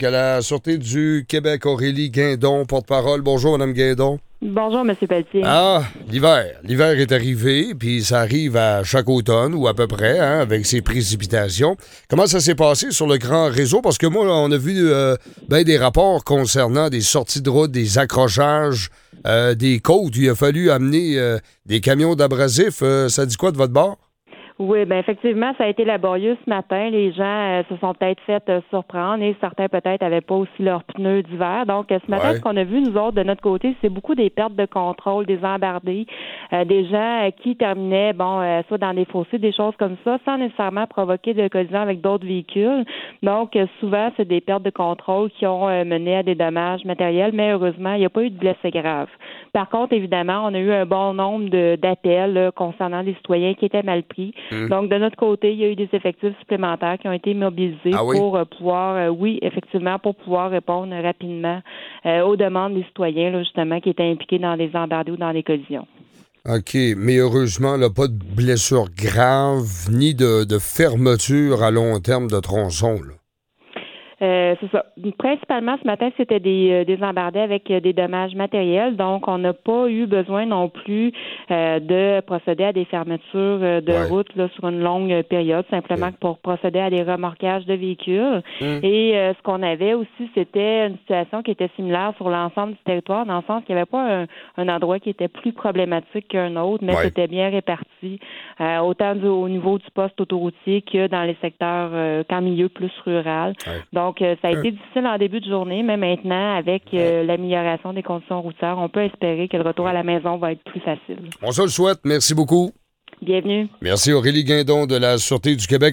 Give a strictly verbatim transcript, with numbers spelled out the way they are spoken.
à la Sûreté du Québec, Aurélie Guindon, porte-parole. Bonjour, Mme Guindon. Bonjour, M. Pelletier. Ah, l'hiver. L'hiver est arrivé, puis ça arrive à chaque automne, ou à peu près, hein, avec ses précipitations. Comment ça s'est passé sur le grand réseau? Parce que moi, là, on a vu euh, ben des rapports concernant des sorties de route, des accrochages, euh, des côtes. Il a fallu amener euh, des camions d'abrasifs. Euh, ça dit quoi de votre bord? Oui, bien effectivement, ça a été laborieux ce matin. Les gens euh, se sont peut-être fait euh, surprendre et certains peut-être n'avaient pas aussi leurs pneus d'hiver. Donc, euh, ce matin, Ouais. ce qu'on a vu, nous autres, de notre côté, c'est beaucoup des pertes de contrôle, des embardés, euh, des gens euh, qui terminaient, bon, euh, soit dans des fossés, des choses comme ça, sans nécessairement provoquer de collision avec d'autres véhicules. Donc, euh, souvent, c'est des pertes de contrôle qui ont euh, mené à des dommages matériels, mais heureusement, il n'y a pas eu de blessés graves. Par contre, évidemment, on a eu un bon nombre de, d'appels là, concernant des citoyens qui étaient mal pris. Mmh. Donc, de notre côté, il y a eu des effectifs supplémentaires qui ont été mobilisés Ah oui? pour euh, pouvoir, euh, oui, effectivement, pour pouvoir répondre rapidement euh, aux demandes des citoyens, là, justement, qui étaient impliqués dans des embardés ou dans des collisions. OK, mais heureusement, là, pas de blessures graves ni de, de fermeture à long terme de tronçons, là. Euh, c'est ça. Principalement, ce matin, c'était des, euh, des embardés avec euh, des dommages matériels. Donc, on n'a pas eu besoin non plus euh, de procéder à des fermetures euh, de Ouais. route là, sur une longue période, simplement Ouais. pour procéder à des remorquages de véhicules. Mmh. Et euh, ce qu'on avait aussi, c'était une situation qui était similaire sur l'ensemble du territoire, dans le sens qu'il n'y avait pas un, un endroit qui était plus problématique qu'un autre, mais Ouais. c'était bien réparti, euh, autant du, au niveau du poste autoroutier que dans les secteurs, euh, qu'en milieu plus rural. Ouais. Donc, euh, ça a été difficile en début de journée, mais maintenant, avec euh, l'amélioration des conditions routières, on peut espérer que le retour à la maison va être plus facile. On se le souhaite. Merci beaucoup. Bienvenue. Merci Aurélie Guindon de la Sûreté du Québec.